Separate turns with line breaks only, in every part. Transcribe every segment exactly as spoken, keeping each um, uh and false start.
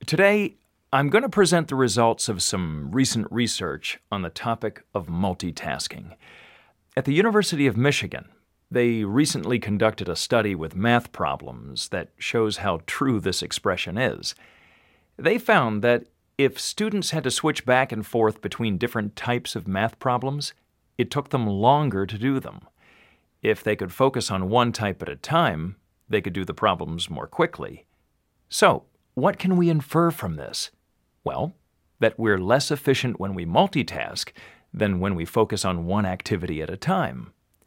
Today, I'm going to present the results of some recent research on the topic of multitasking. At the University of Michigan, they recently conducted a study with math problems that shows how true this expression is. They found that if students had to switch back and forth between different types of math problems, it took them longer to do them. If they could focus on one type at a time, they could do the problems more quickly. So, what can we infer from this? Well, that we're less efficient when we multitask than when we focus on one activity at a time.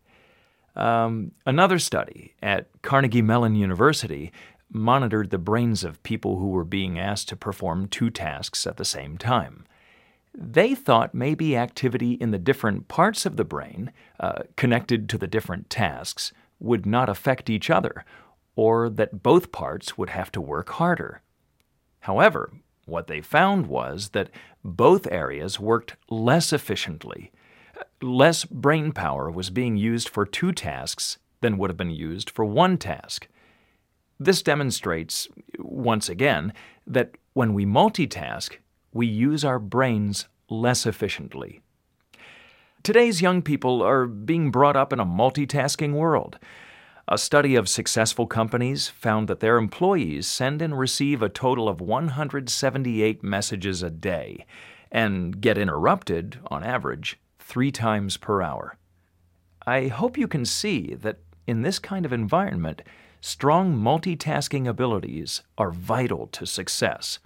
Um, another study at Carnegie Mellon University monitored the brains of people who were being asked to perform two tasks at the same time. They thought maybe activity in the different parts of the brain, uh, connected to the different tasks, would not affect each other, or that both parts would have to work harder. However, what they found was that both areas worked less efficiently. Less brain power was being used for two tasks than would have been used for one task. This demonstrates, once again, that when we multitask, we use our brains less efficiently. Today's young people are being brought up in a multitasking world. A study of successful companies found that their employees send and receive a total of one hundred seventy-eight messages a day and get interrupted, on average, three times per hour. I hope you can see that in this kind of environment, strong multitasking abilities are vital to success.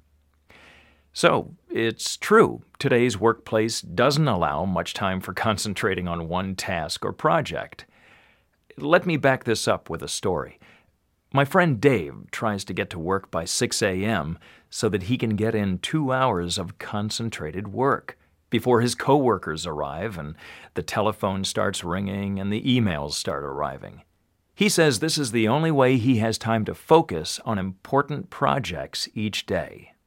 So, it's true, today's workplace doesn't allow much time for concentrating on one task or project. Let me back this up with a story. My friend Dave tries to get to work by six a.m. so that he can get in two hours of concentrated work before his coworkers arrive and the telephone starts ringing and the emails start arriving. He says this is the only way he has time to focus on important projects each day.